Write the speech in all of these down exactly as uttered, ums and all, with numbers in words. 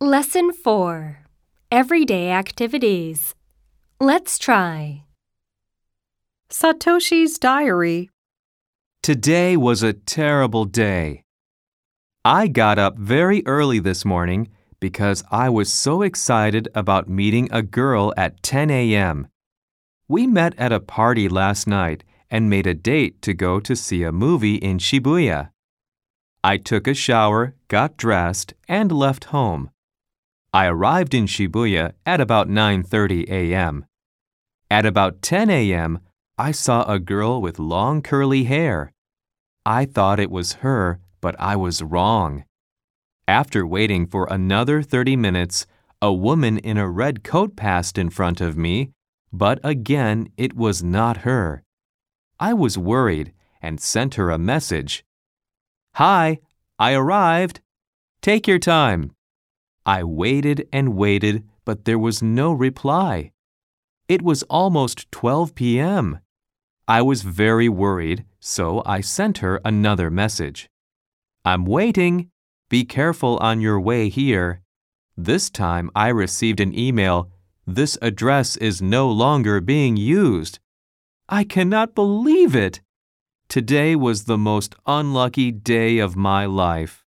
Lesson four. Everyday Activities. Let's try. Satoshi's Diary. Today was a terrible day. I got up very early this morning because I was so excited about meeting a girl at ten a.m. We met at a party last night and made a date to go to see a movie in Shibuya. I took a shower, got dressed, and left home. I arrived in Shibuya at about nine thirty a.m. At about ten a.m., I saw a girl with long curly hair. I thought it was her, but I was wrong. After waiting for another thirty minutes, a woman in a red coat passed in front of me, but again it was not her. I was worried and sent her a message. "Hi, I arrived. Take your time." I waited and waited, but there was no reply. It was almost twelve p.m. I was very worried, so I sent her another message. "I'm waiting. Be careful on your way here." This time I received an email, "This address is no longer being used." I cannot believe it. Today was the most unlucky day of my life.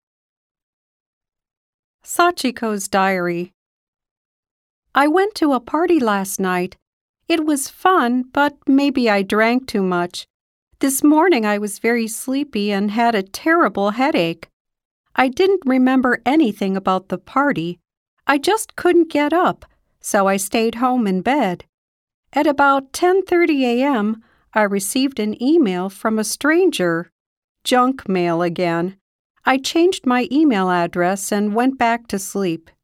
Sachiko's Diary. I went to a party last night. It was fun, but maybe I drank too much. This morning I was very sleepy and had a terrible headache. I didn't remember anything about the party. I just couldn't get up, so I stayed home in bed. At about ten thirty a.m., I received an email from a stranger. Junk mail again. I changed my email address and went back to sleep.